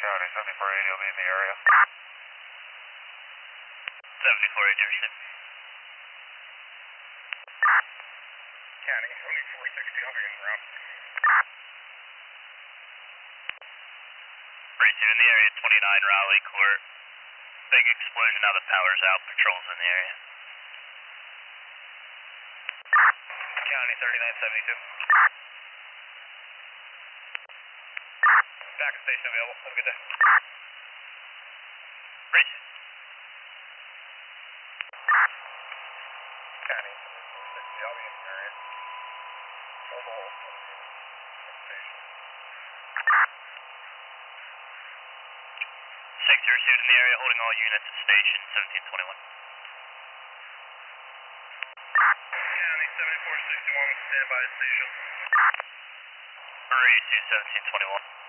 County 7480 will be in the area. 7480 received. County 7460 on en route. Bridge 2 in the area, 29 Raleigh Court. Big explosion, now the power's out, patrol's in the area. County 3972. Back station available. Have a good day. Bridge 2. County 7460, I'll be in the area. Mobile station. 6 received in the area, holding all units at station 1721. County 7461, standby at station. Bridge 2 1721.